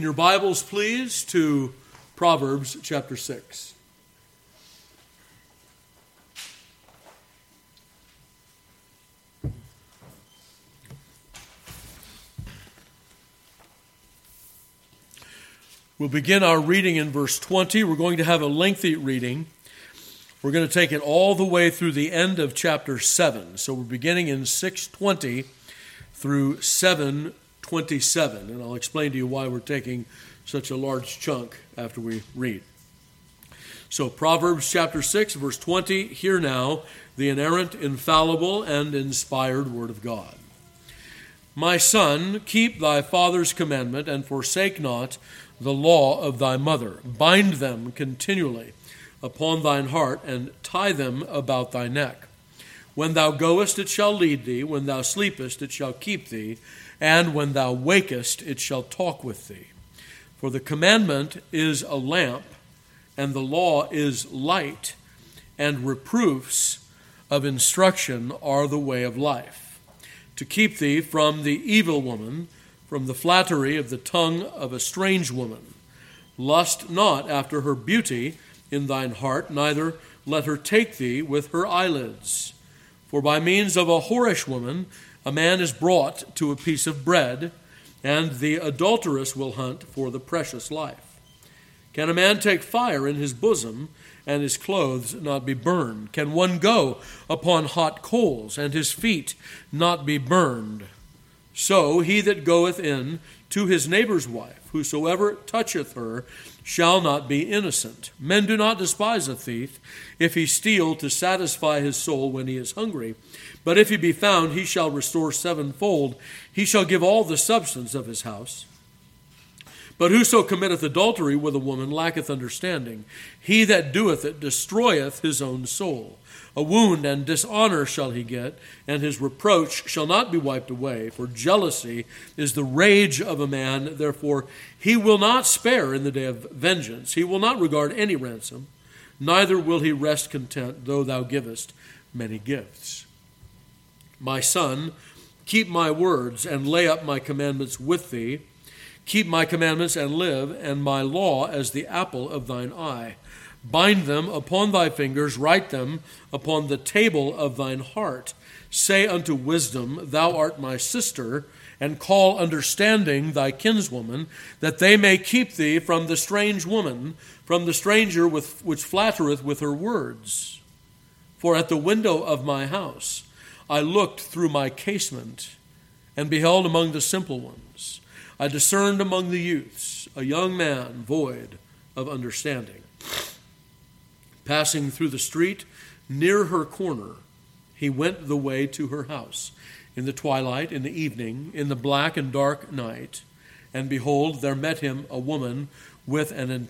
Your Bibles, please, to Proverbs chapter 6. We'll begin our reading in verse 20. We're going to have a lengthy reading. We're going to take it all the way through the end of chapter 7. So we're beginning in 6:20 through 7:27. And I'll explain to you why we're taking such a large chunk after we read. So Proverbs chapter 6, verse 20, hear now the inerrant, infallible, and inspired word of God. My son, keep thy father's commandment, and forsake not the law of thy mother. Bind them continually upon thine heart, and tie them about thy neck. When thou goest, it shall lead thee. When thou sleepest, it shall keep thee. And when thou wakest, it shall talk with thee. For the commandment is a lamp, and the law is light, and reproofs of instruction are the way of life, to keep thee from the evil woman, from the flattery of the tongue of a strange woman. Lust not after her beauty in thine heart, neither let her take thee with her eyelids. For by means of a whorish woman a man is brought to a piece of bread, and the adulteress will hunt for the precious life. Can a man take fire in his bosom, and his clothes not be burned? Can one go upon hot coals, and his feet not be burned? So he that goeth in to his neighbor's wife, whosoever toucheth her, shall not be innocent. Men do not despise a thief, if he steal to satisfy his soul when he is hungry. But if he be found, he shall restore sevenfold. He shall give all the substance of his house. But whoso committeth adultery with a woman lacketh understanding. He that doeth it destroyeth his own soul. A wound and dishonor shall he get, and his reproach shall not be wiped away. For jealousy is the rage of a man, therefore he will not spare in the day of vengeance. He will not regard any ransom, neither will he rest content, though thou givest many gifts. My son, keep my words, and lay up my commandments with thee. Keep my commandments and live, and my law as the apple of thine eye. Bind them upon thy fingers, write them upon the table of thine heart. Say unto wisdom, thou art my sister, and call understanding thy kinswoman, that they may keep thee from the strange woman, from the stranger which flattereth with her words. For at the window of my house I looked through my casement, and beheld among the simple ones. I discerned among the youths a young man void of understanding. Passing through the street, near her corner, he went the way to her house. In the twilight, in the evening, in the black and dark night, and behold, there met him a woman with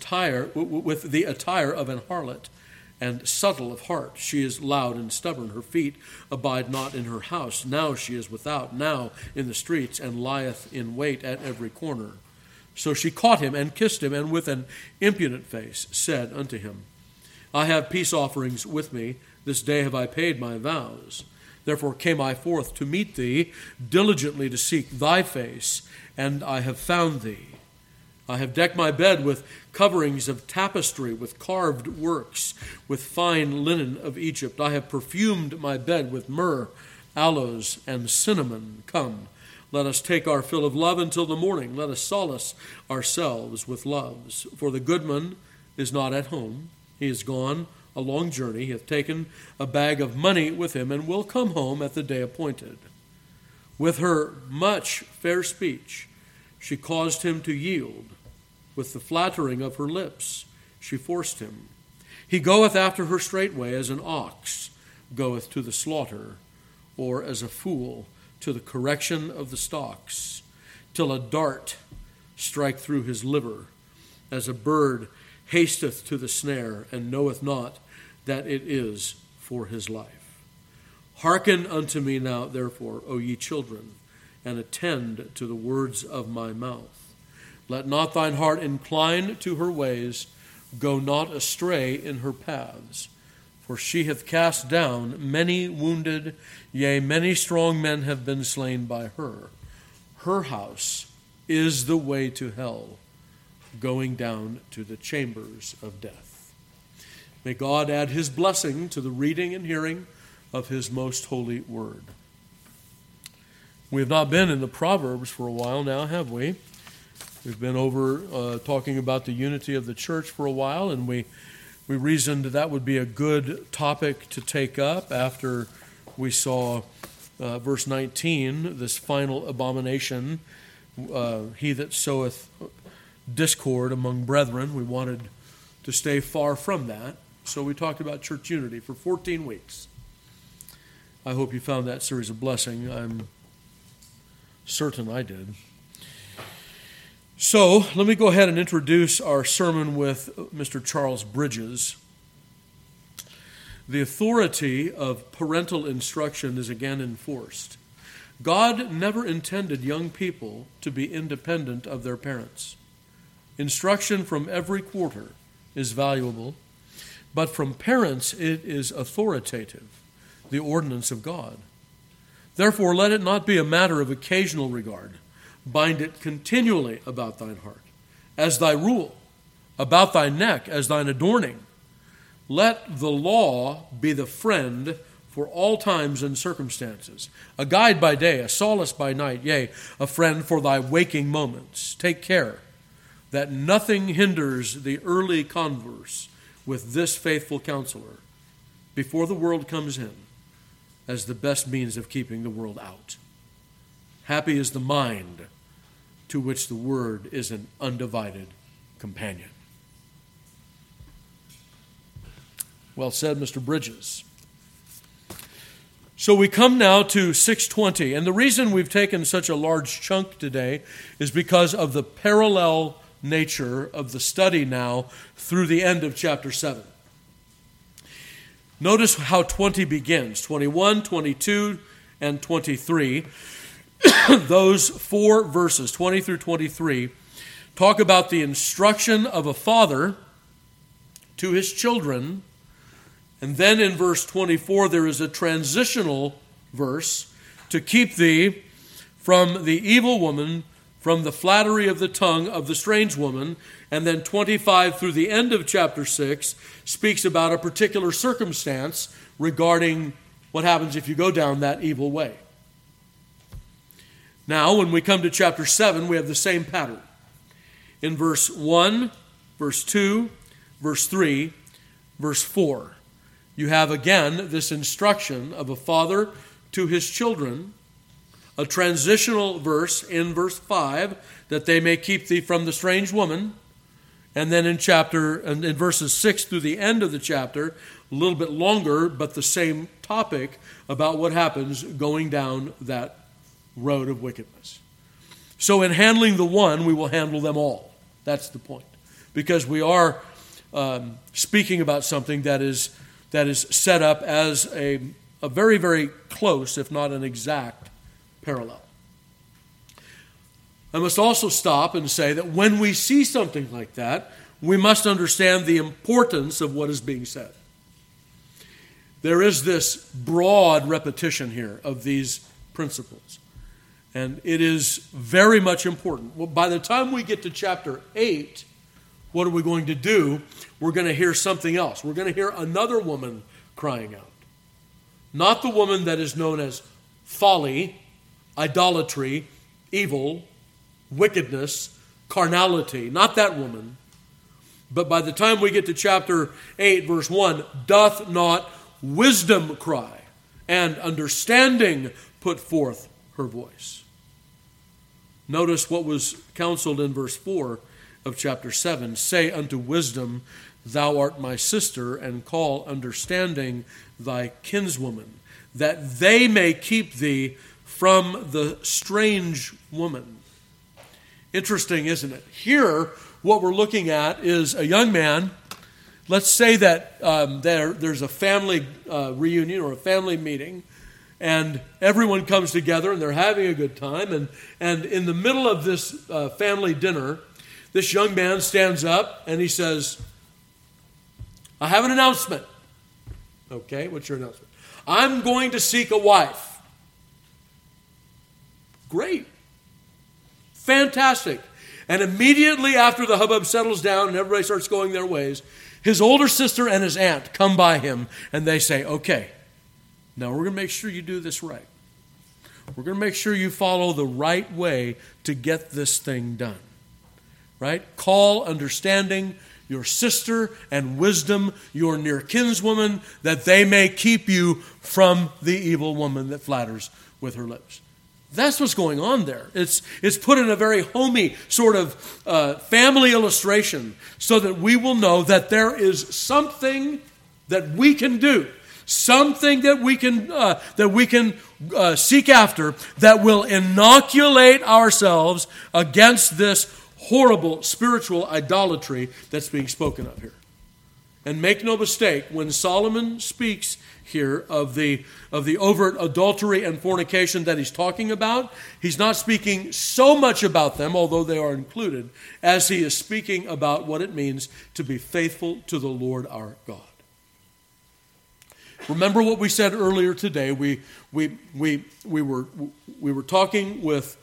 the attire of an harlot, and subtle of heart. She is loud and stubborn. Her feet abide not in her house. Now she is without, now in the streets, and lieth in wait at every corner. So she caught him and kissed him, and with an impudent face said unto him, I have peace offerings with me. This day have I paid my vows. Therefore came I forth to meet thee, diligently to seek thy face, and I have found thee. I have decked my bed with coverings of tapestry, with carved works, with fine linen of Egypt. I have perfumed my bed with myrrh, aloes, and cinnamon. Come, let us take our fill of love until the morning. Let us solace ourselves with loves. For the goodman is not at home. He is gone a long journey. He hath taken a bag of money with him, and will come home at the day appointed. With her much fair speech she caused him to yield. With the flattering of her lips she forced him. He goeth after her straightway, as an ox goeth to the slaughter, or as a fool to the correction of the stocks, till a dart strike through his liver, as a bird hasteth to the snare, and knoweth not that it is for his life. Hearken unto me now, therefore, O ye children, and attend to the words of my mouth. Let not thine heart incline to her ways, go not astray in her paths. For she hath cast down many wounded, yea, many strong men have been slain by her. Her house is the way to hell, going down to the chambers of death. May God add his blessing to the reading and hearing of his most holy word. We have not been in the Proverbs for a while now, have we? We've been over talking about the unity of the church for a while, and we reasoned that would be a good topic to take up after we saw verse 19, this final abomination, he that soweth discord among brethren. We wanted to stay far from that, so we talked about church unity for 14 weeks. I hope you found that series a blessing. I'm certain I did. So let me go ahead and introduce our sermon with Mr. Charles Bridges. The authority of parental instruction is again enforced. God never intended young people to be independent of their parents. Instruction from every quarter is valuable, but from parents it is authoritative, the ordinance of God. Therefore, let it not be a matter of occasional regard. Bind it continually about thine heart, as thy rule, about thy neck, as thine adorning. Let the law be the friend for all times and circumstances, a guide by day, a solace by night, yea, a friend for thy waking moments. Take care that nothing hinders the early converse with this faithful counselor before the world comes in, as the best means of keeping the world out. Happy is the mind to which the word is an undivided companion. Well said, Mr. Bridges. So we come now to 620, and the reason we've taken such a large chunk today is because of the parallel nature of the study now through the end of chapter 7. Notice how 20 begins, 21, 22, and 23. Those 4 verses, 20 through 23, talk about the instruction of a father to his children. And then in verse 24, there is a transitional verse to keep thee from the evil woman, from the flattery of the tongue of the strange woman. And then 25 through the end of chapter 6 speaks about a particular circumstance regarding what happens if you go down that evil way. Now, when we come to chapter 7, we have the same pattern. In verse 1, verse 2, verse 3, verse 4, you have again this instruction of a father to his children, a transitional verse in verse 5, that they may keep thee from the strange woman, and then in verses 6 through the end of the chapter, a little bit longer, but the same topic about what happens going down that road of wickedness. So in handling the one, we will handle them all. That's the point. Because we are speaking about something that is set up as a very, very close, if not an exact, parallel. I must also stop and say that when we see something like that, we must understand the importance of what is being said. There is this broad repetition here of these principles. And it is very much important. Well, by the time we get to chapter 8, what are we going to do? We're going to hear something else. We're going to hear another woman crying out. Not the woman that is known as folly, idolatry, evil, wickedness, carnality. Not that woman. But by the time we get to chapter 8, verse 1, doth not wisdom cry, and understanding put forth her voice. Notice what was counseled in verse 4 of chapter 7. Say unto wisdom, thou art my sister, and call understanding thy kinswoman, that they may keep thee from the strange woman. Interesting, isn't it? Here, what we're looking at is a young man. Let's say that there's a family reunion or a family meeting, and everyone comes together and they're having a good time. And in the middle of this family dinner, this young man stands up and he says, I have an announcement. Okay, what's your announcement? I'm going to seek a wife. Great. Fantastic. And immediately after the hubbub settles down and everybody starts going their ways, his older sister and his aunt come by him and they say, okay, now we're going to make sure you do this right. We're going to make sure you follow the right way to get this thing done. Right? Call understanding your sister and wisdom, your near kinswoman, that they may keep you from the evil woman that flatters with her lips. That's what's going on there. It's put in a very homey sort of family illustration so that we will know that there is something that we can do, something that we can seek after that will inoculate ourselves against this horrible spiritual idolatry that's being spoken of here. And make no mistake, when Solomon speaks here of the overt adultery and fornication that he's talking about, he's not speaking so much about them, although they are included, as he is speaking about what it means to be faithful to the Lord our God. Remember what we said earlier today. We were talking with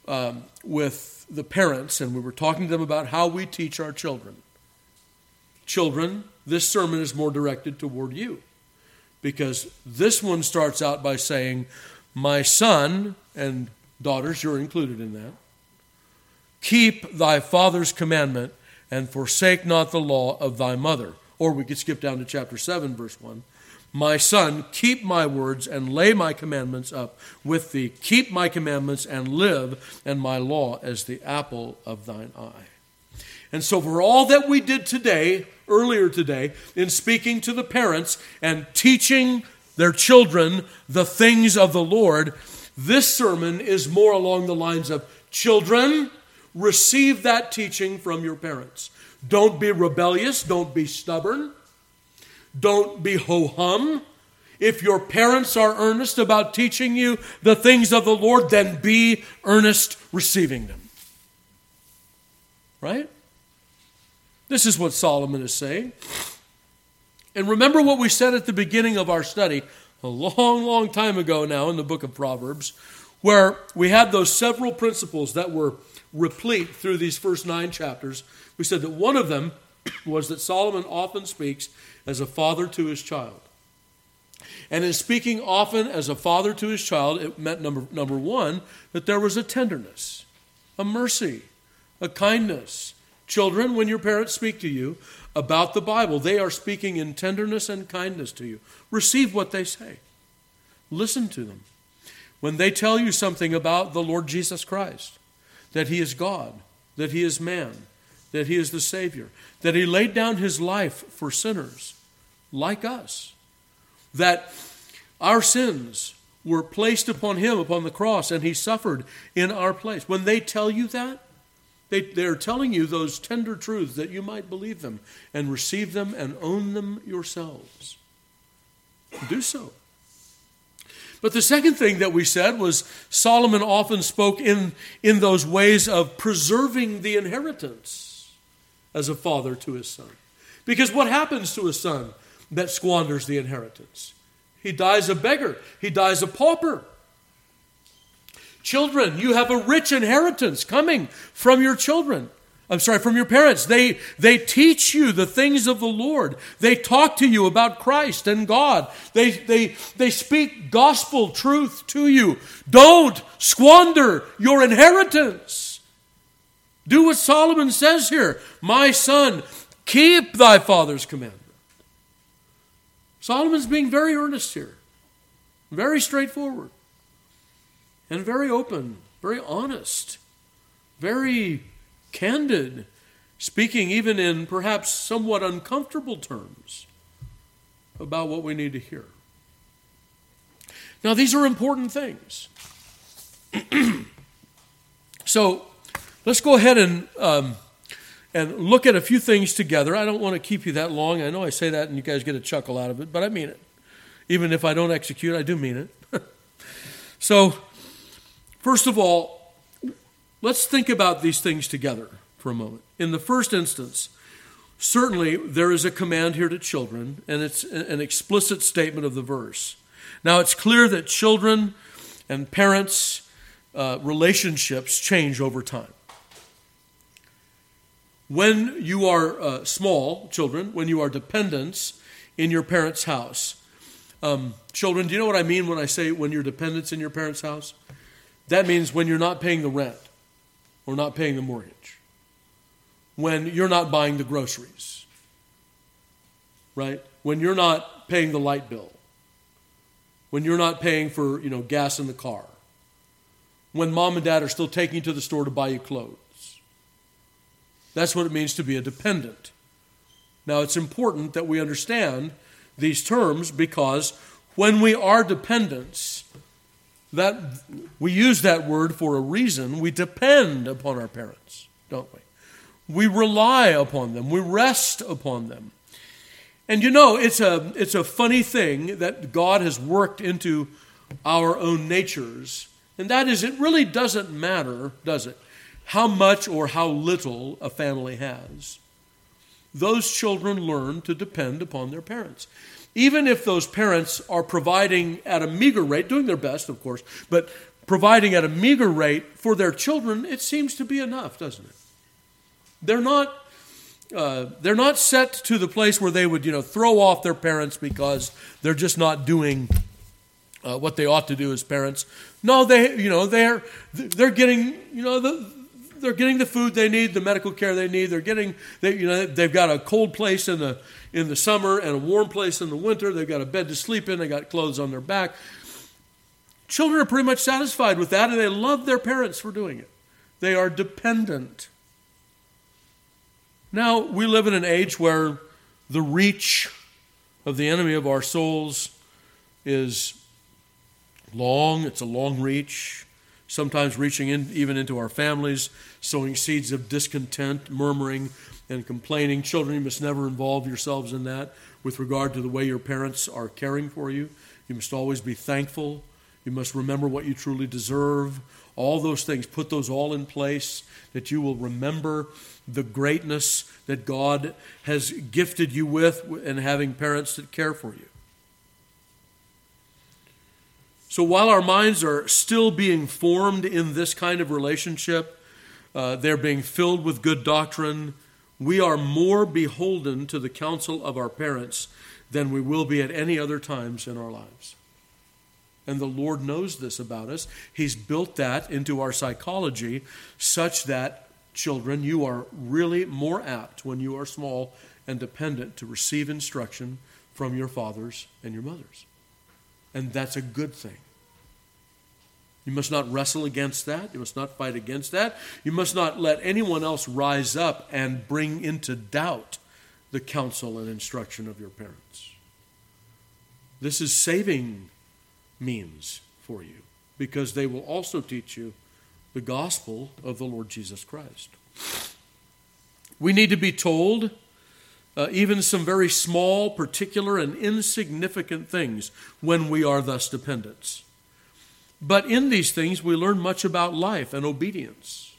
the parents, and we were talking to them about how we teach our children. Children, this sermon is more directed toward you, because this one starts out by saying, my son, and daughters, you're included in that, keep thy father's commandment and forsake not the law of thy mother. Or we could skip down to chapter 7, verse 1. My son, keep my words and lay my commandments up with thee. Keep my commandments and live, and my law as the apple of thine eye. And so for all that we did today, earlier today, in speaking to the parents and teaching their children the things of the Lord, this sermon is more along the lines of, children, receive that teaching from your parents. Don't be rebellious. Don't be stubborn. Don't be ho-hum. If your parents are earnest about teaching you the things of the Lord, then be earnest receiving them. Right? This is what Solomon is saying. And remember what we said at the beginning of our study, a long, long time ago now in the book of Proverbs, where we had those several principles that were replete through these first 9 chapters. We said that one of them was that Solomon often speaks as a father to his child. And in speaking often as a father to his child, it meant, number one, that there was a tenderness, a mercy, a kindness. Children, when your parents speak to you about the Bible, they are speaking in tenderness and kindness to you. Receive what they say. Listen to them. When they tell you something about the Lord Jesus Christ, that he is God, that he is man, that he is the Savior, that he laid down his life for sinners like us, that our sins were placed upon him upon the cross and he suffered in our place. When they tell you that, they're telling you those tender truths that you might believe them and receive them and own them yourselves. Do so. But the second thing that we said was Solomon often spoke in those ways of preserving the inheritance as a father to his son. Because what happens to a son that squanders the inheritance? He dies a beggar. He dies a pauper. Children, you have a rich inheritance coming from your from your parents. They teach you the things of the Lord. They talk to you about Christ and God. They speak gospel truth to you. Don't squander your inheritance. Do what Solomon says here. My son, keep thy father's commandment. Solomon's being very earnest here. Very straightforward. And very open, very honest, very candid, speaking even in perhaps somewhat uncomfortable terms about what we need to hear. Now, these are important things. So, let's go ahead and look at a few things together. I don't want to keep you that long. I know I say that and you guys get a chuckle out of it, but I mean it. Even if I don't execute, I do mean it. So, first of all, let's think about these things together for a moment. In the first instance, certainly there is a command here to children, and it's an explicit statement of the verse. Now, it's clear that children and parents' relationships change over time. when you are small children, when you are dependents in your parents' house. Children, do you know what I mean when I say when you're dependents in your parents' house? That means when you're not paying the rent or not paying the mortgage. When you're not buying the groceries. Right? When you're not paying the light bill. When you're not paying for, gas in the car. When mom and dad are still taking you to the store to buy you clothes. That's what it means to be a dependent. Now, it's important that we understand these terms because when we are dependents, that we use that word for a reason. We depend upon our parents, don't we? We rely upon them. We rest upon them. And it's a funny thing that God has worked into our own natures. And that is, it really doesn't matter, does it, how much or how little a family has. Those children learn to depend upon their parents. Even if those parents are providing at a meager rate, doing their best, of course, but providing at a meager rate for their children, it seems to be enough, doesn't it? They're not set to the place where they would, throw off their parents because they're just not doing what they ought to do as parents. No, they're getting, they're getting the food they need, the medical care they need. They've got a cold place in the summer and a warm place in the winter. They've got a bed to sleep in. They got clothes on their back. Children are pretty much satisfied with that, and they love their parents for doing it. They are dependent. Now, we live in an age where the reach of the enemy of our souls is long. It's a long reach, sometimes reaching even into our families, sowing seeds of discontent, murmuring, and complaining. Children, you must never involve yourselves in that with regard to the way your parents are caring for you. You must always be thankful. You must remember what you truly deserve. All those things, put those all in place, that you will remember the greatness that God has gifted you with in having parents that care for you. So while our minds are still being formed in this kind of relationship, they're being filled with good doctrine, we are more beholden to the counsel of our parents than we will be at any other times in our lives. And the Lord knows this about us. He's built that into our psychology such that, children, you are really more apt when you are small and dependent to receive instruction from your fathers and your mothers. And that's a good thing. You must not wrestle against that. You must not fight against that. You must not let anyone else rise up and bring into doubt the counsel and instruction of your parents. This is saving means for you, because they will also teach you the gospel of the Lord Jesus Christ. We need to be told even some very small, particular, and insignificant things when we are thus dependents. But in these things, we learn much about life and obedience.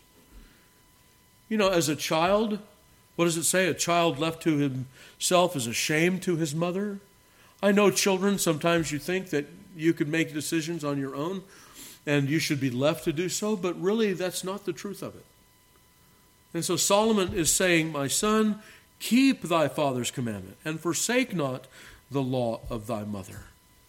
As a child, what does it say? A child left to himself is ashamed to his mother. I know children, sometimes you think that you could make decisions on your own and you should be left to do so, but really that's not the truth of it. And so Solomon is saying, my son, keep thy father's commandment and forsake not the law of thy mother.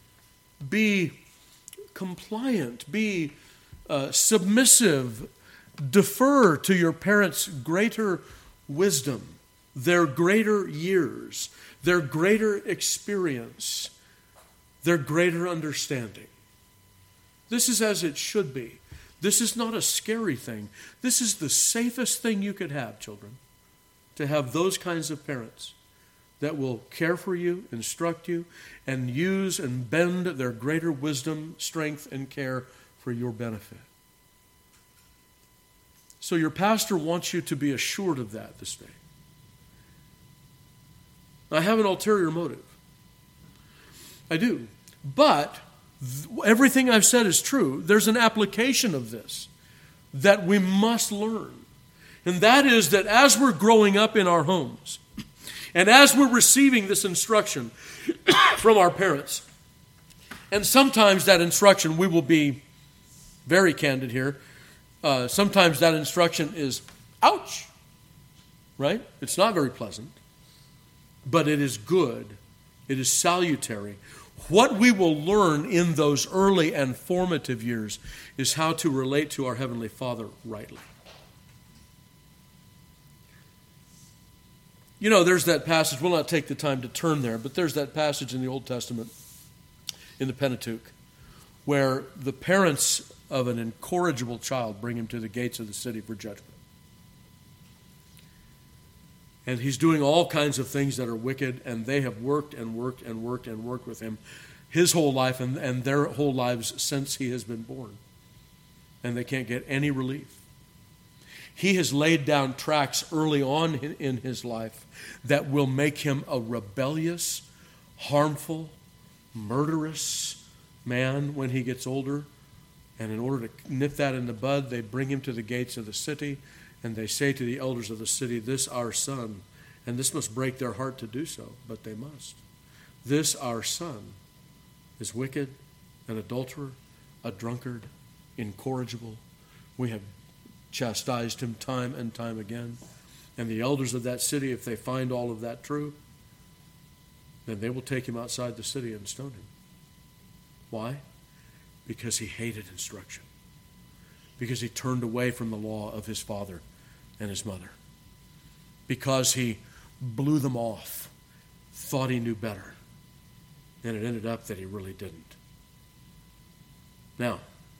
Be compliant, be submissive, defer to your parents' greater wisdom, their greater years, their greater experience, their greater understanding. This is as it should be. This is not a scary thing. This is the safest thing you could have, children, to have those kinds of parents that will care for you, instruct you, and use and bend their greater wisdom, strength, and care for your benefit. So your pastor wants you to be assured of that this day. I have an ulterior motive. I do. But everything I've said is true. There's an application of this that we must learn. And that is that as we're growing up in our homes, and as we're receiving this instruction from our parents, and sometimes that instruction, we will be very candid here, sometimes that instruction is, ouch, right? It's not very pleasant, but it is good. It is salutary. What we will learn in those early and formative years is how to relate to our Heavenly Father rightly. You know, there's that passage, we'll not take the time to turn there, but there's that passage in the Old Testament, in the Pentateuch, where the parents of an incorrigible child bring him to the gates of the city for judgment. And he's doing all kinds of things that are wicked, and they have worked and worked and worked and worked with him his whole life and their whole lives since he has been born. And they can't get any relief. He has laid down tracks early on in his life that will make him a rebellious, harmful, murderous man when he gets older. And in order to nip that in the bud, they bring him to the gates of the city, and they say to the elders of the city, "This our son," and this must break their heart to do so, but they must. "This our son is wicked, an adulterer, a drunkard, incorrigible. We have chastised him time and time again." And the elders of that city, if they find all of that true, then they will take him outside the city and stone him. Why? Because he hated instruction. Because he turned away from the law of his father and his mother. Because he blew them off, thought he knew better. And it ended up that he really didn't. Now,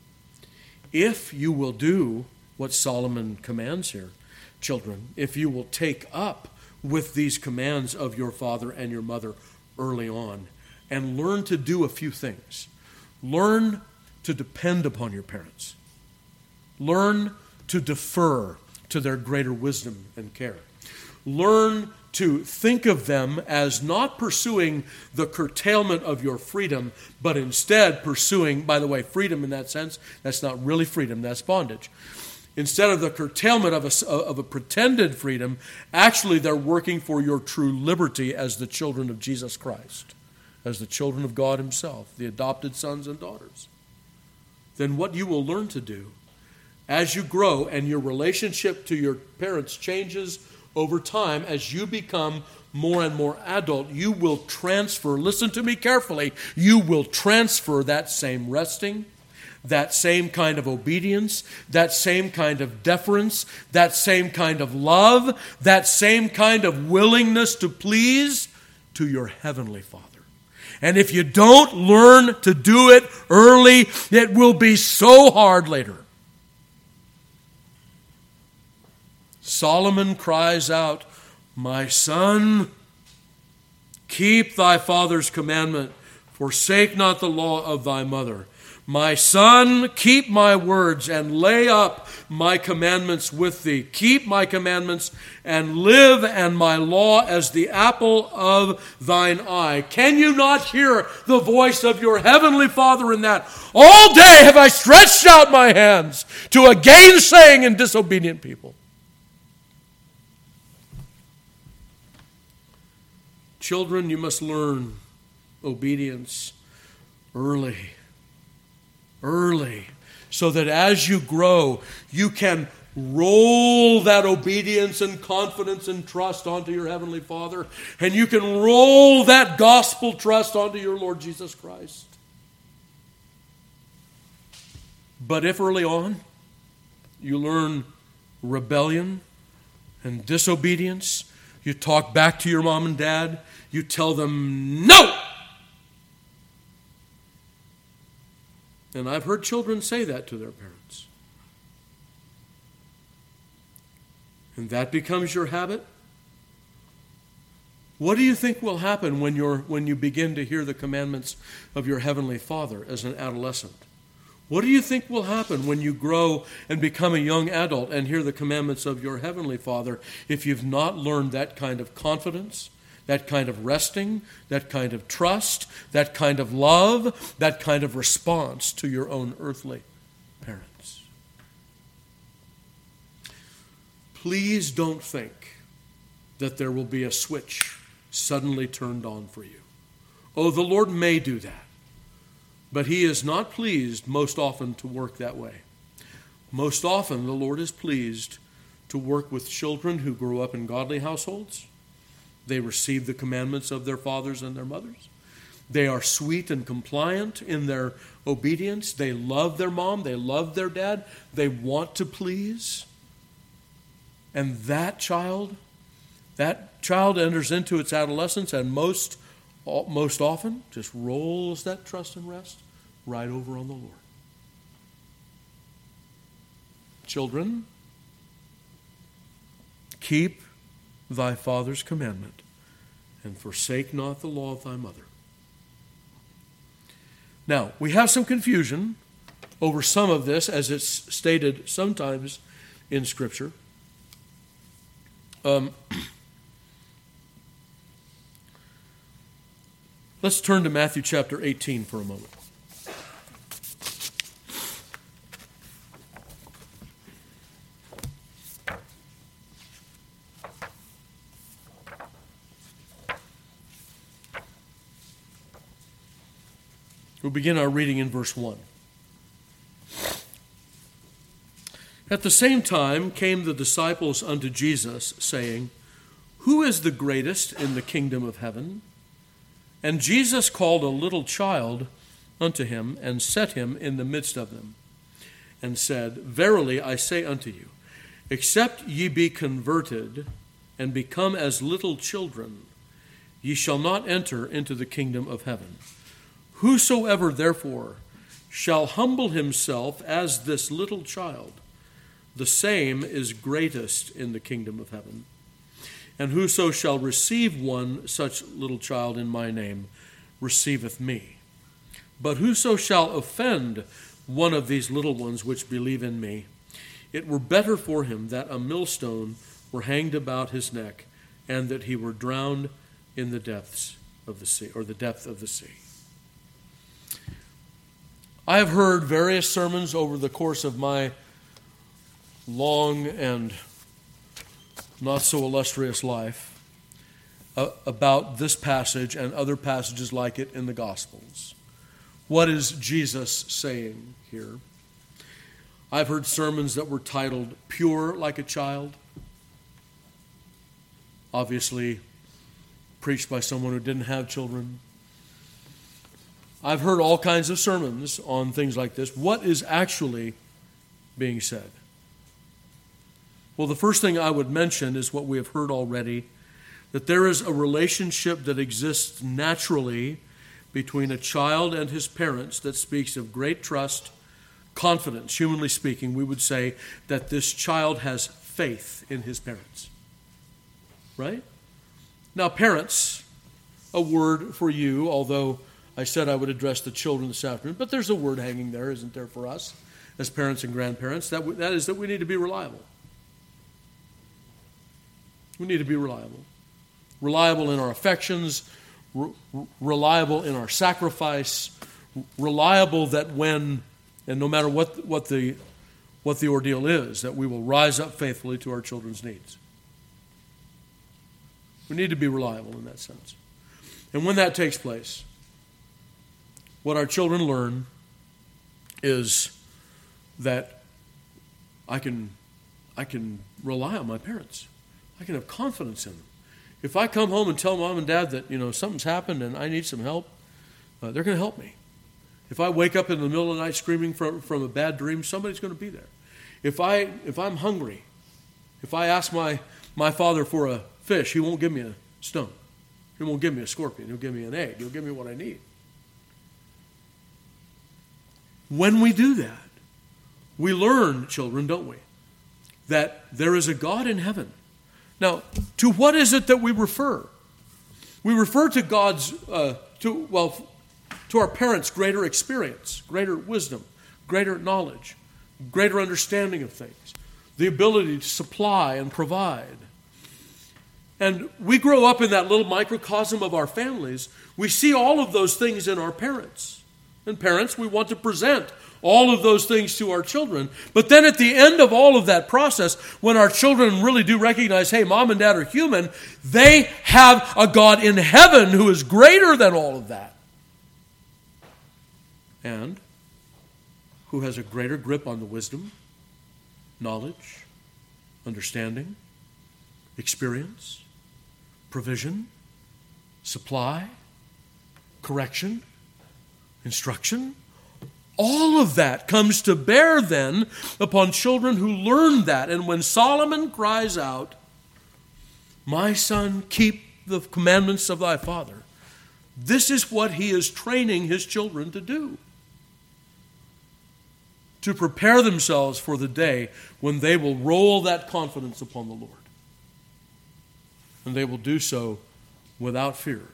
if you will do what Solomon commands here, children, if you will take up with these commands of your father and your mother early on and learn to do a few things. Learn to depend upon your parents. Learn to defer to their greater wisdom and care. Learn to think of them as not pursuing the curtailment of your freedom, but instead pursuing, by the way, freedom in that sense, that's not really freedom, that's bondage. Instead of the curtailment of a pretended freedom, actually they're working for your true liberty as the children of Jesus Christ, as the children of God himself, the adopted sons and daughters. Then what you will learn to do as you grow and your relationship to your parents changes over time, as you become more and more adult, you will transfer, listen to me carefully, you will transfer that same resting, that same kind of obedience, that same kind of deference, that same kind of love, that same kind of willingness to please to your Heavenly Father. And if you don't learn to do it early, it will be so hard later. Solomon cries out, "My son, keep thy father's commandment, forsake not the law of thy mother. My son, keep my words and lay up my commandments with thee. Keep my commandments and live, and my law as the apple of thine eye." Can you not hear the voice of your Heavenly Father in that? All day have I stretched out my hands to a gainsaying and disobedient people. Children, you must learn obedience early, so that as you grow, you can roll that obedience and confidence and trust onto your Heavenly Father, and you can roll that gospel trust onto your Lord Jesus Christ. But if early on you learn rebellion and disobedience, you talk back to your mom and dad, you tell them no. And I've heard children say that to their parents. And that becomes your habit. What do you think will happen when you begin to hear the commandments of your Heavenly Father as an adolescent? What do you think will happen when you grow and become a young adult and hear the commandments of your Heavenly Father if you've not learned that kind of confidence, that kind of resting, that kind of trust, that kind of love, that kind of response to your own earthly parents? Please don't think that there will be a switch suddenly turned on for you. Oh, the Lord may do that, but He is not pleased most often to work that way. Most often the Lord is pleased to work with children who grow up in godly households. They receive the commandments of their fathers and their mothers. They are sweet and compliant in their obedience. They love their mom. They love their dad. They want to please. And that child enters into its adolescence and most often just rolls that trust and rest right over on the Lord. Children, keep thy father's commandment, and forsake not the law of thy mother. Now, we have some confusion over some of this, as it's stated sometimes in Scripture. Let's turn to Matthew chapter 18 for a moment. We'll begin our reading in verse 1. At the same time came the disciples unto Jesus, saying, Who is the greatest in the kingdom of heaven? And Jesus called a little child unto him, and set him in the midst of them, and said, Verily I say unto you, except ye be converted, and become as little children, ye shall not enter into the kingdom of heaven. Whosoever therefore shall humble himself as this little child, the same is greatest in the kingdom of heaven. And whoso shall receive one such little child in my name receiveth me. But whoso shall offend one of these little ones which believe in me, it were better for him that a millstone were hanged about his neck, and that he were drowned in the depths of the sea, or the depth of the sea. I have heard various sermons over the course of my long and not so illustrious life about this passage and other passages like it in the Gospels. What is Jesus saying here? I've heard sermons that were titled Pure Like a Child, obviously preached by someone who didn't have children. I've heard all kinds of sermons on things like this. What is actually being said? Well, the first thing I would mention is what we have heard already, that there is a relationship that exists naturally between a child and his parents that speaks of great trust, confidence. Humanly speaking, we would say that this child has faith in his parents. Right? Now, parents, a word for you, although I said I would address the children this afternoon, but there's a word hanging there, isn't there, for us as parents and grandparents? That is that we need to be reliable. We need to be reliable. Reliable in our affections, reliable in our sacrifice, reliable that when, and no matter what the ordeal is, that we will rise up faithfully to our children's needs. We need to be reliable in that sense. And when that takes place, what our children learn is that I can rely on my parents. I can have confidence in them. If I come home and tell mom and dad that, something's happened and I need some help, they're going to help me. If I wake up in the middle of the night screaming from a bad dream, somebody's going to be there. If I'm hungry, if I ask my father for a fish, he won't give me a stone. He won't give me a scorpion. He'll give me an egg. He'll give me what I need. When we do that, we learn, children, don't we, that there is a God in heaven. Now, to what is it that we refer? We refer to to our parents' greater experience, greater wisdom, greater knowledge, greater understanding of things, the ability to supply and provide. And we grow up in that little microcosm of our families. We see all of those things in our parents. And parents, we want to present all of those things to our children. But then at the end of all of that process, when our children really do recognize, hey, mom and dad are human, they have a God in heaven who is greater than all of that. And who has a greater grip on the wisdom, knowledge, understanding, experience, provision, supply, correction, instruction. All of that comes to bear then upon children who learn that. And when Solomon cries out, "My son, keep the commandments of thy father," this is what he is training his children to do. To prepare themselves for the day when they will roll that confidence upon the Lord. And they will do so without fear.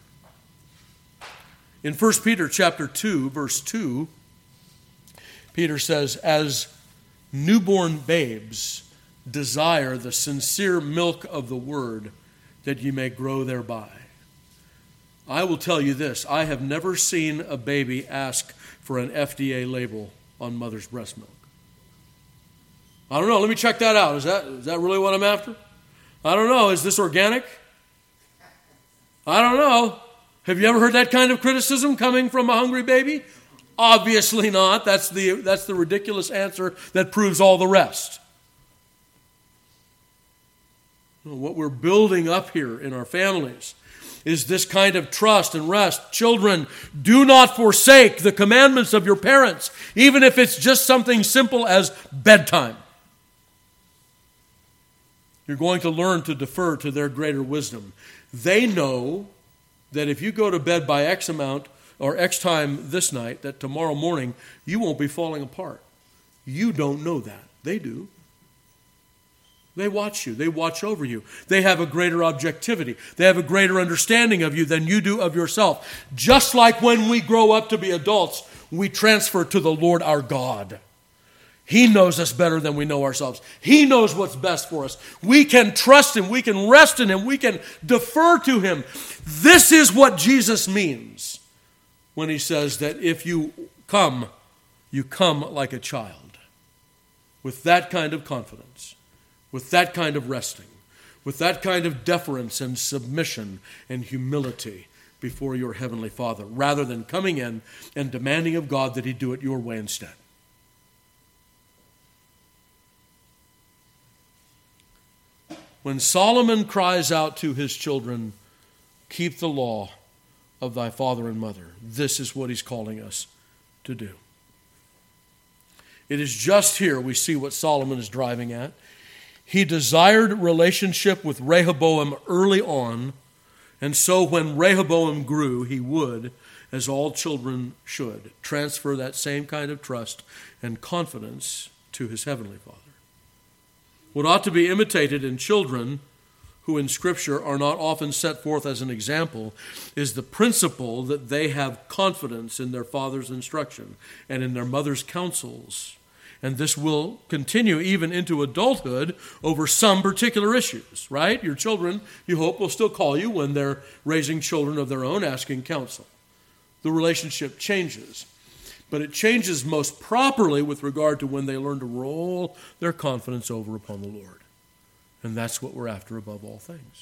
In 1 Peter chapter 2, verse 2, Peter says, "As newborn babes desire the sincere milk of the word, that ye may grow thereby." I will tell you this, I have never seen a baby ask for an FDA label on mother's breast milk. I don't know, let me check that out. Is that really what I'm after? I don't know, is this organic? I don't know. Have you ever heard that kind of criticism coming from a hungry baby? Obviously not. That's the ridiculous answer that proves all the rest. What we're building up here in our families is this kind of trust and rest. Children, do not forsake the commandments of your parents, even if it's just something simple as bedtime. You're going to learn to defer to their greater wisdom. They know that if you go to bed by X amount or X time this night, that tomorrow morning you won't be falling apart. You don't know that. They do. They watch you. They watch over you. They have a greater objectivity. They have a greater understanding of you than you do of yourself. Just like when we grow up to be adults, we transfer to the Lord our God. He knows us better than we know ourselves. He knows what's best for us. We can trust Him. We can rest in Him. We can defer to Him. This is what Jesus means when He says that if you come like a child. With that kind of confidence, with that kind of resting, with that kind of deference and submission and humility before your Heavenly Father, rather than coming in and demanding of God that He do it your way instead. When Solomon cries out to his children, "Keep the law of thy father and mother," this is what he's calling us to do. It is just here we see what Solomon is driving at. He desired relationship with Rehoboam early on, and so when Rehoboam grew, he would, as all children should, transfer that same kind of trust and confidence to his Heavenly Father. What ought to be imitated in children who in Scripture are not often set forth as an example is the principle that they have confidence in their father's instruction and in their mother's counsels. And this will continue even into adulthood over some particular issues, right? Your children, you hope, will still call you when they're raising children of their own, asking counsel. The relationship changes. But it changes most properly with regard to when they learn to roll their confidence over upon the Lord. And that's what we're after above all things.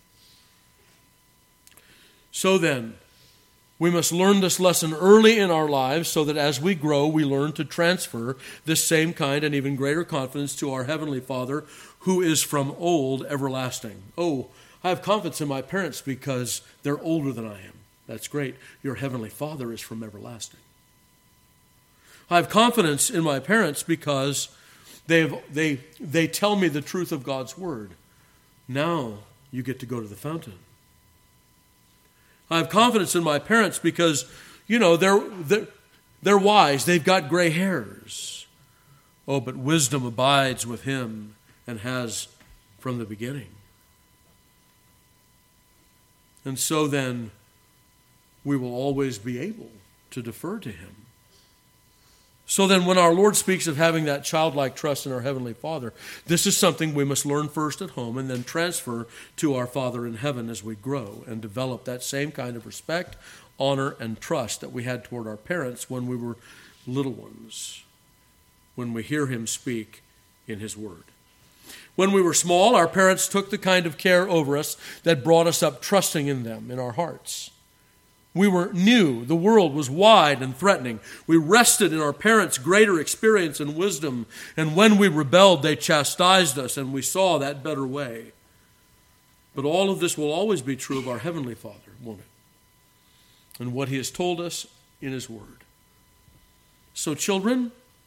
So then, we must learn this lesson early in our lives so that as we grow, we learn to transfer this same kind and even greater confidence to our Heavenly Father, who is from old everlasting. Oh, I have confidence in my parents because they're older than I am. That's great. Your Heavenly Father is from everlasting. I have confidence in my parents because they tell me the truth of God's Word. Now you get to go to the fountain. I have confidence in my parents because, they're wise. They've got gray hairs. Oh, but wisdom abides with him and has from the beginning. And so then we will always be able to defer to Him. So then when our Lord speaks of having that childlike trust in our Heavenly Father, this is something we must learn first at home and then transfer to our Father in heaven as we grow and develop that same kind of respect, honor, and trust that we had toward our parents when we were little ones, when we hear Him speak in His Word. When we were small, our parents took the kind of care over us that brought us up trusting in them in our hearts. We were new. The world was wide and threatening. We rested in our parents' greater experience and wisdom. And when we rebelled, they chastised us, and we saw that better way. But all of this will always be true of our Heavenly Father, won't it? And what He has told us in His Word. So, children,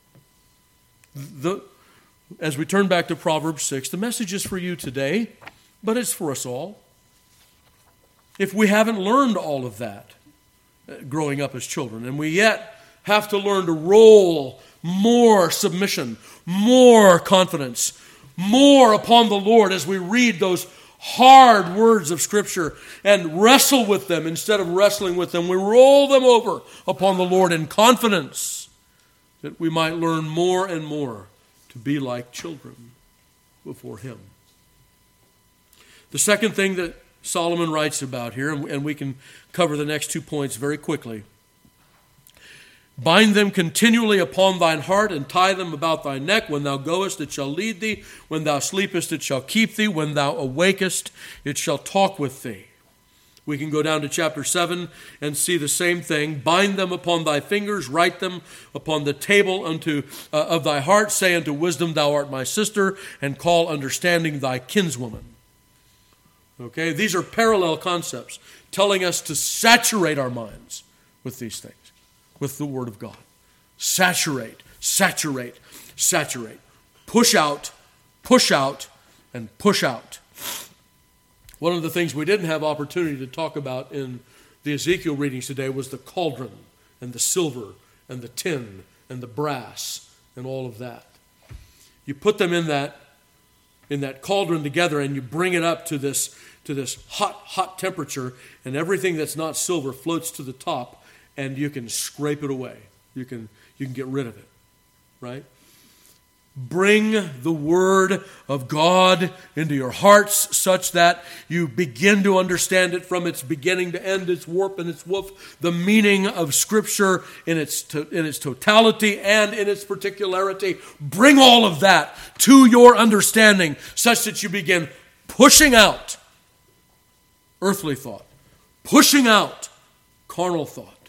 as we turn back to Proverbs 6, the message is for you today, but it's for us all. If we haven't learned all of that growing up as children, and we yet have to learn to roll more submission, more confidence, more upon the Lord as we read those hard words of Scripture and wrestle with them instead of wrestling with them, we roll them over upon the Lord in confidence that we might learn more and more to be like children before Him. The second thing that Solomon writes about here, and we can cover the next 2 points very quickly. Bind them continually upon thine heart, and tie them about thy neck. When thou goest, it shall lead thee. When thou sleepest, it shall keep thee. When thou awakest, it shall talk with thee. We can go down to chapter 7 and see the same thing. Bind them upon thy fingers, write them upon the table of thy heart. Say unto wisdom, thou art my sister, and call understanding thy kinswoman. Okay, these are parallel concepts telling us to saturate our minds with these things, with the Word of God. Saturate, saturate, saturate. Push out, and push out. One of the things we didn't have opportunity to talk about in the Ezekiel readings today was the cauldron and the silver and the tin and the brass and all of that. You put them in that cauldron together, and you bring it up to this hot temperature, and everything that's not silver floats to the top, and you can scrape it away. You can get rid of it, right? Bring the Word of God into your hearts such that you begin to understand it from its beginning to end, its warp and its woof, the meaning of Scripture in its totality and in its particularity. Bring all of that to your understanding such that you begin pushing out earthly thought, pushing out carnal thought.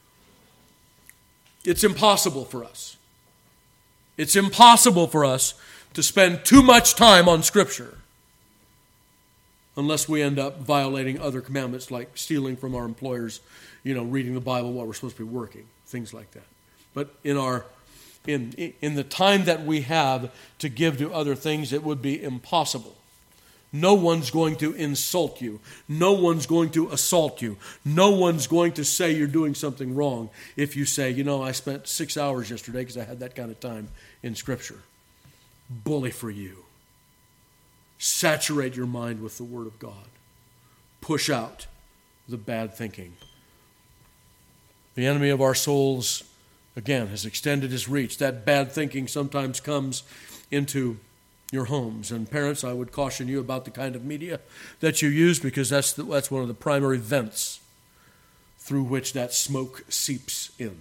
It's impossible for us. It's impossible for us to spend too much time on Scripture unless we end up violating other commandments like stealing from our employers, reading the Bible while we're supposed to be working, things like that. But in the time that we have to give to other things, it would be impossible. No one's going to insult you. No one's going to assault you. No one's going to say you're doing something wrong if you say, I spent 6 hours yesterday because I had that kind of time in Scripture. Bully for you. Saturate your mind with the Word of God. Push out the bad thinking. The enemy of our souls, again, has extended his reach. That bad thinking sometimes comes into your homes. And parents, I would caution you about the kind of media that you use, because that's one of the primary vents through which that smoke seeps in.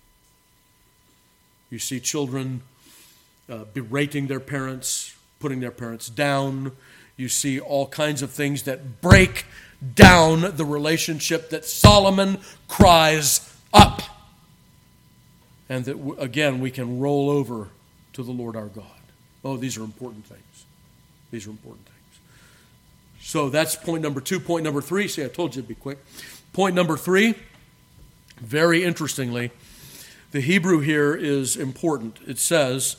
You see children berating their parents, putting their parents down. You see all kinds of things that break down the relationship that Solomon cries up. And that, again, we can roll over to the Lord our God. Oh, these are important things. These are important things. So that's point number 2. Point number 3, see, I told you it'd be quick. Point number 3, very interestingly, the Hebrew here is important. It says,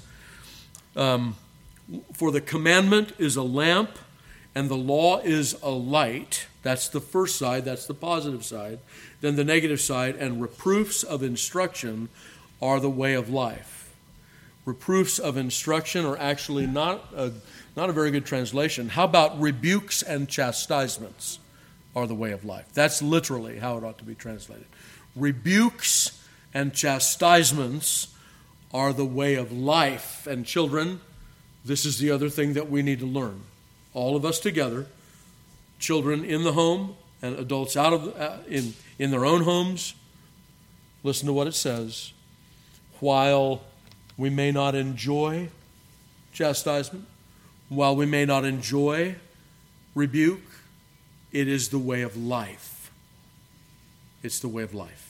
for the commandment is a lamp, and the law is a light. That's the first side, that's the positive side. Then the negative side, and reproofs of instruction are the way of life. Reproofs of instruction are actually not a very good translation. How about rebukes and chastisements are the way of life? That's literally how it ought to be translated. Rebukes and chastisements are the way of life. And children, this is the other thing that we need to learn. All of us together, children in the home and adults out of in their own homes, listen to what it says. While we may not enjoy chastisement, while we may not enjoy rebuke, it is the way of life. It's the way of life.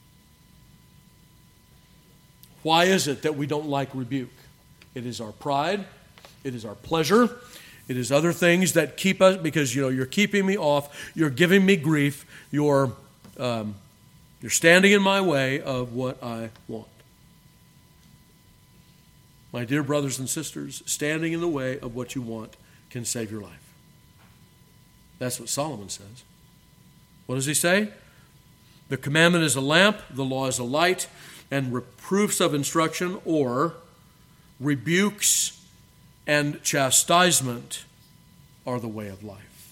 Why is it that we don't like rebuke? It is our pride. It is our pleasure. It is other things that keep us, because you're keeping me off. You're giving me grief. You're standing in my way of what I want. My dear brothers and sisters, standing in the way of what you want can save your life. That's what Solomon says. What does he say? The commandment is a lamp, the law is a light, and reproofs of instruction, or rebukes and chastisement, are the way of life.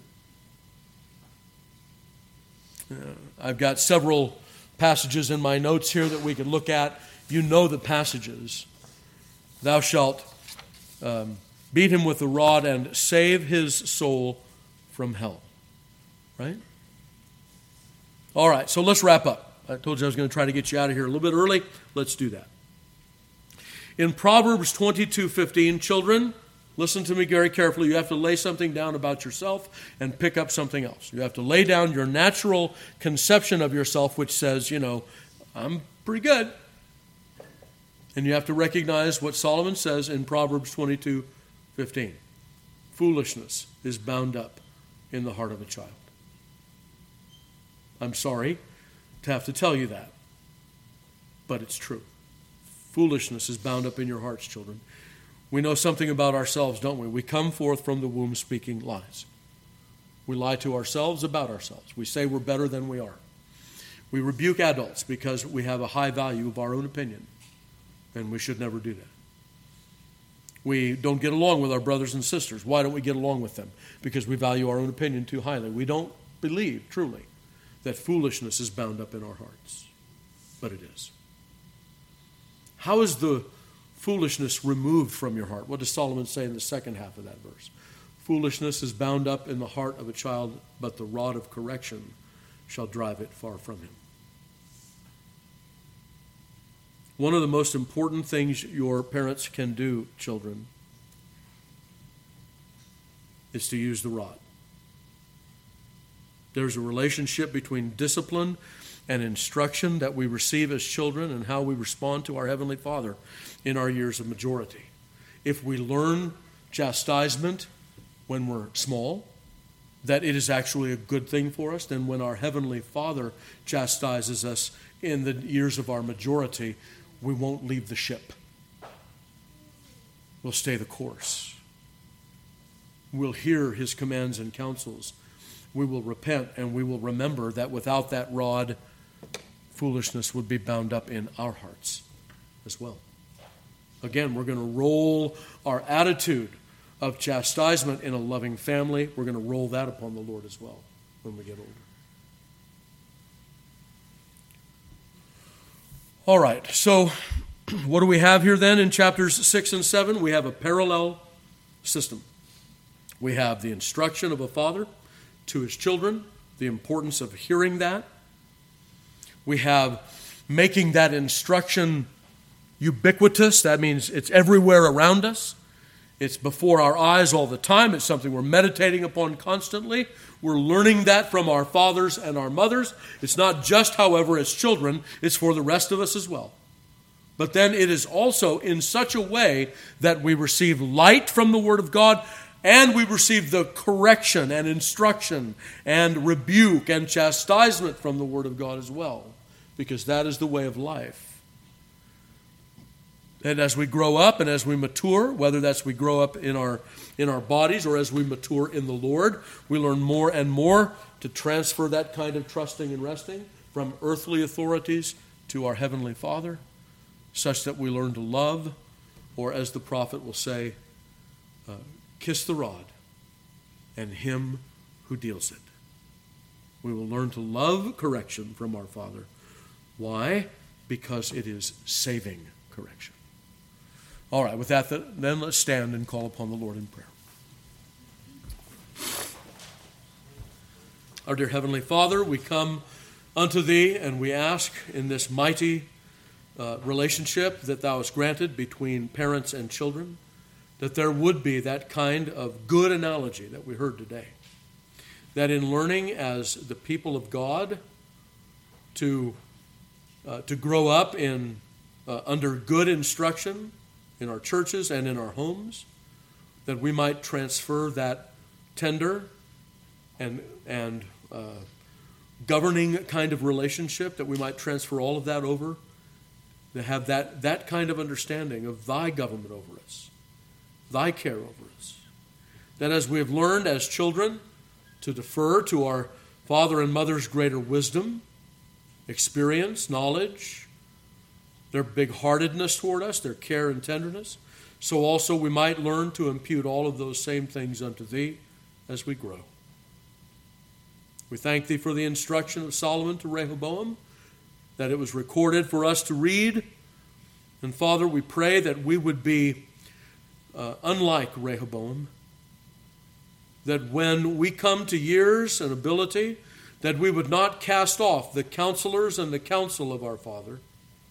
I've got several passages in my notes here that we could look at. You know the passages. Thou shalt beat him with the rod and save his soul from hell. Right? All right, so let's wrap up. I told you I was going to try to get you out of here a little bit early. Let's do that. In Proverbs 22:15, children, listen to me very carefully. You have to lay something down about yourself and pick up something else. You have to lay down your natural conception of yourself, which says, I'm pretty good. And you have to recognize what Solomon says in Proverbs 22:15. Foolishness is bound up in the heart of a child. I'm sorry to have to tell you that, but it's true. Foolishness is bound up in your hearts, children. We know something about ourselves, don't we? We come forth from the womb speaking lies. We lie to ourselves about ourselves. We say we're better than we are. We rebuke adults because we have a high value of our own opinion, and we should never do that. We don't get along with our brothers and sisters. Why don't we get along with them? Because we value our own opinion too highly. We don't believe, truly, that foolishness is bound up in our hearts. But it is. How is the foolishness removed from your heart? What does Solomon say in the second half of that verse? Foolishness is bound up in the heart of a child, but the rod of correction shall drive it far from him. One of the most important things your parents can do, children, is to use the rod. There's a relationship between discipline and instruction that we receive as children and how we respond to our Heavenly Father in our years of majority. If we learn chastisement when we're small, that it is actually a good thing for us, then when our Heavenly Father chastises us in the years of our majority, we won't leave the ship. We'll stay the course. We'll hear His commands and counsels. We will repent, and we will remember that without that rod, foolishness would be bound up in our hearts as well. Again, we're going to roll our attitude of chastisement in a loving family. We're going to roll that upon the Lord as well when we get older. All right, so what do we have here then in chapters 6 and 7? We have a parallel system. We have the instruction of a father to his children, the importance of hearing that. We have making that instruction ubiquitous. That means it's everywhere around us. It's before our eyes all the time. It's something we're meditating upon constantly. We're learning that from our fathers and our mothers. It's not just, however, as children. It's for the rest of us as well. But then it is also in such a way that we receive light from the Word of God, and we receive the correction and instruction and rebuke and chastisement from the Word of God as well, because that is the way of life. And as we grow up and as we mature, whether that's we grow up in our bodies or as we mature in the Lord, we learn more and more to transfer that kind of trusting and resting from earthly authorities to our Heavenly Father, such that we learn to love, or as the prophet will say, kiss the rod and him who deals it. We will learn to love correction from our Father. Why? Because it is saving correction. All right, with that, then let's stand and call upon the Lord in prayer. Our dear Heavenly Father, we come unto Thee and we ask in this mighty relationship that Thou hast granted between parents and children, that there would be that kind of good analogy that we heard today. That in learning as the people of God, to grow up in under good instruction in our churches and in our homes, that we might transfer that tender and governing kind of relationship, that we might transfer all of that over, to have that kind of understanding of thy government over us, thy care over us. That as we have learned as children to defer to our father and mother's greater wisdom, experience, knowledge, their big-heartedness toward us, their care and tenderness, so also we might learn to impute all of those same things unto thee as we grow. We thank thee for the instruction of Solomon to Rehoboam, that it was recorded for us to read. And Father, we pray that we would be unlike Rehoboam, that when we come to years and ability, that we would not cast off the counselors and the counsel of our Father.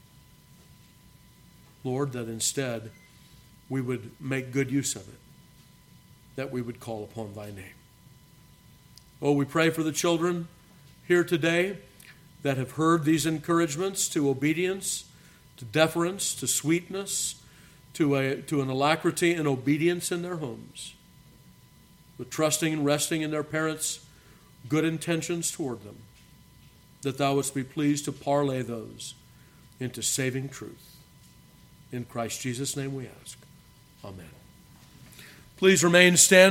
Lord, that instead we would make good use of it, that we would call upon thy name. Oh, we pray for the children here today that have heard these encouragements to obedience, to deference, to sweetness, to an alacrity and obedience in their homes, with trusting and resting in their parents' good intentions toward them, that thou wouldst be pleased to parlay those into saving truth. In Christ Jesus' name we ask. Amen. Please remain standing.